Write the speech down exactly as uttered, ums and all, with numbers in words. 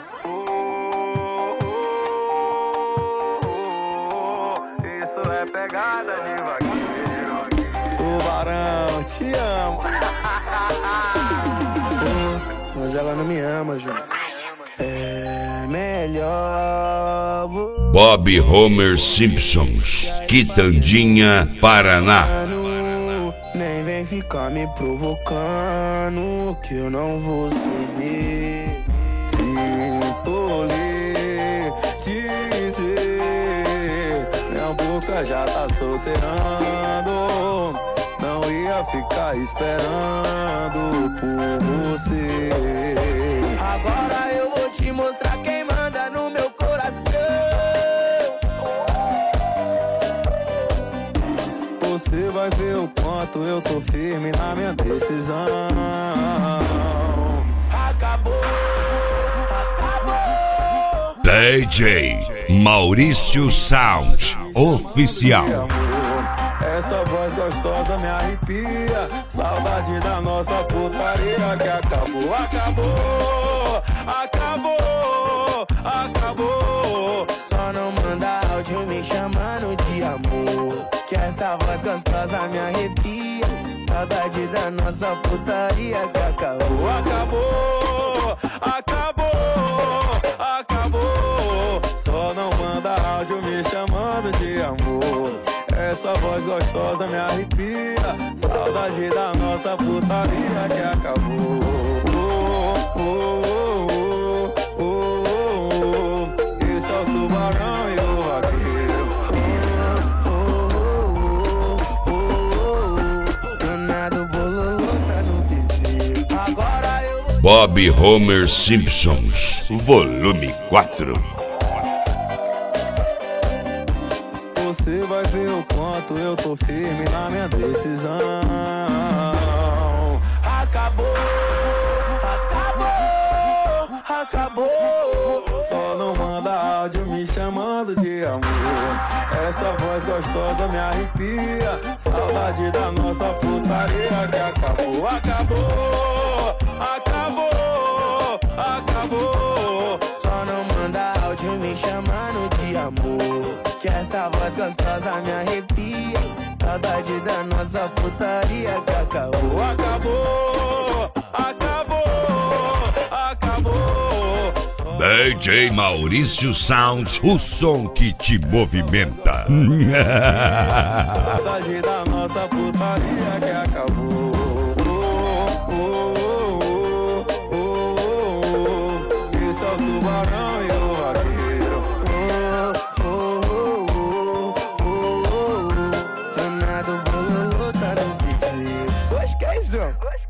Isso é pegada de vaqueiro. Tubarão, te amo. Mas ela não me ama, João. É melhor. Bob Homer Simpsons, Quitandinha, Paraná. Nem vem ficar me provocando, que eu não vou ceder. Sinto lhe dizer, minha boca já tá solteirando. Não ia ficar esperando por você. Agora eu vou te mostrar quem manda no meu coração. Você vai ver o quanto eu tô firme na minha decisão. Acabou, acabou. D J Maurício Sound Oficial. Essa voz gostosa me arrepia. Saudade da nossa putaria que acabou, acabou, acabou, acabou. Só não manda áudio me chamando de amor, que essa voz gostosa me arrepia. Saudade da nossa putaria que acabou, acabou, acabou, acabou. Só não manda áudio me chamando de amor, essa voz gostosa me arrepia. Saudade da nossa putaria que acabou. Oh, oh, oh, oh, oh, oh. Esse é o tubarão e o vaqueiro. Oh, oh, oh, oh, oh. Danado bololô tá no piseiro. Agora eu. Bob Homer Simpsons, volume quatro. Você vai ver o quanto eu tô firme na minha decisão. Acabou, acabou, acabou. Só não manda áudio me chamando de amor, essa voz gostosa me arrepia. Saudade da nossa putaria que acabou, acabou, acabou, acabou. Só não manda áudio me chamando de amor, que essa voz gostosa me arrepia. Saudade da nossa putaria que acabou, acabou, acabou, acabou. D J Maurício Sound, o som que te movimenta. Saudade da nossa putaria que acabou. Oh, oh, oh, oh, oh, oh. Esse é o tubarão e o vaqueiro. Oh, oh, oh, oh, oh, oh. Danado bololô tá no piseiro. Gosquezão.